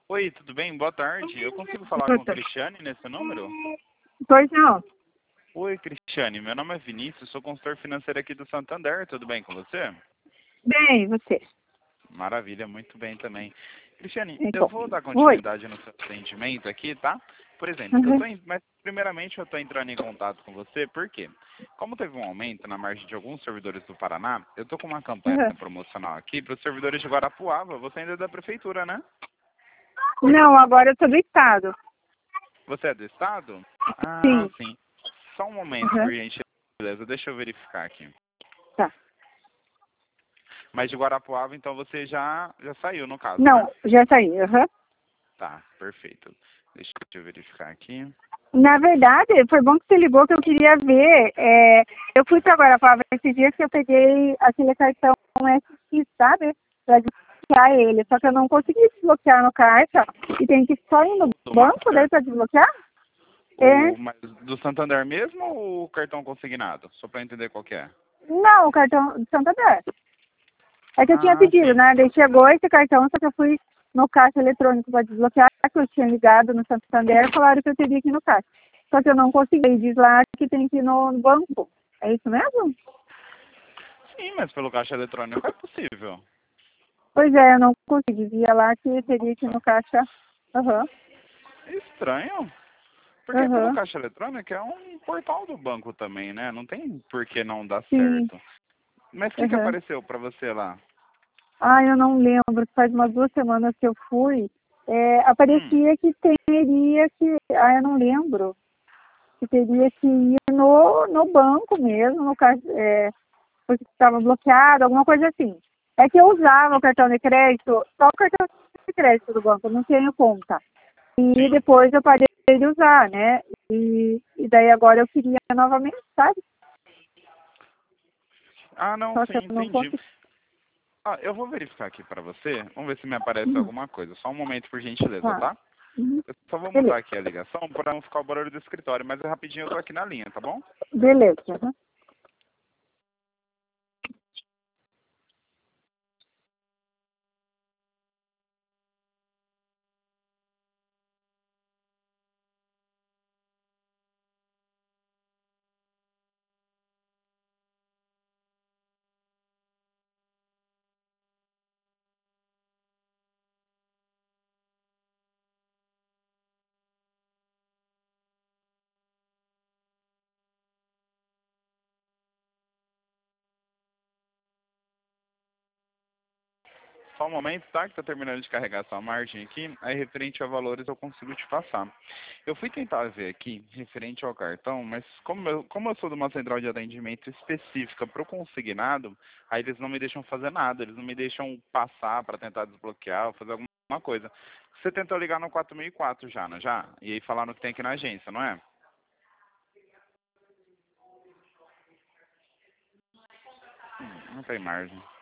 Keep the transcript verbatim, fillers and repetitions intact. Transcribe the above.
Oi, tudo bem? Boa tarde. Eu consigo falar com o Cristiane nesse número? Pois não. Oi, Cristiane. Meu nome é Vinícius, sou consultor financeiro aqui do Santander. Tudo bem com você? Bem, e você? Maravilha, muito bem também. Cristiane, eu Então, vou dar oi. continuidade no seu atendimento aqui, tá? Por exemplo, eu Uhum. tô em, mas primeiramente eu estou entrando em contato com você, por quê? Como teve um aumento na margem de alguns servidores do Paraná, eu tô com uma campanha Uhum. promocional aqui para os servidores de Guarapuava. Você ainda é da prefeitura, né? Não, agora eu tô do estado. Você é do estado? Ah, Sim. sim. Só um momento, Uhum. por gentileza. Deixa eu verificar aqui. Tá. Mas de Guarapuava, então você já, já saiu, no caso, né? Não, já saí. Uhum. Tá, perfeito. Deixa eu verificar aqui. Na verdade, foi bom que você ligou, que eu queria ver. É, eu fui para Guarapava esses dias que eu peguei aquele cartão S X, sabe? Para desbloquear ele. Só que eu não consegui desbloquear no caixa. E tem que só ir no Do banco daí Master? para desbloquear? É. O, mas do Santander mesmo ou o cartão consignado? Só para entender qual que é. Não, o cartão de Santander. É que eu tinha Ah, pedido, sim. né? Daí chegou esse cartão, só que eu fui no caixa eletrônico para desbloquear, que eu tinha ligado no Santander, falaram que eu teria que ir no caixa. Só que eu não consegui. Diz lá que tem que ir no no banco. É isso mesmo? Sim, mas pelo caixa eletrônico é possível. Pois é, eu não consegui. Dizia lá que teria que ir Nossa, no caixa. Aham, estranho. Porque pelo aham, caixa eletrônico é um portal do banco também, né? Não tem por que não dar sim, certo. Mas o que, que aham. apareceu para você lá? Ah, eu não lembro. Faz umas duas semanas que eu fui. É, Hum, aparecia que teria que... Ah, eu não lembro. Que teria que ir no, no banco mesmo, no caixa... É, porque estava bloqueado, alguma coisa assim. É que eu usava o cartão de crédito, só o cartão de crédito do banco, eu não tenho conta. E sim. depois eu parei de usar, né? E, e daí agora eu queria novamente, sabe? Ah, não, Só sim, que eu não entendi. consegui. Ah, eu vou verificar aqui para você. Vamos ver se me aparece Uhum. alguma coisa. Só um momento, por gentileza, Tá. tá? Uhum. Eu só vou Beleza. mutar aqui a ligação para não ficar o barulho do escritório, mas é rapidinho eu tô aqui na linha, tá bom? Beleza. Uhum. Só um momento, tá? Que tá terminando de carregar sua margem aqui. Aí, referente a valores, eu consigo te passar. Eu fui tentar ver aqui, referente ao cartão, mas como eu, como eu sou de uma central de atendimento específica para o consignado, aí eles não me deixam fazer nada. Eles não me deixam passar para tentar desbloquear ou fazer alguma coisa. Você tentou ligar no quatro mil e quatro já, não já? E aí falaram que tem aqui na agência, não é? Hum, não tem margem.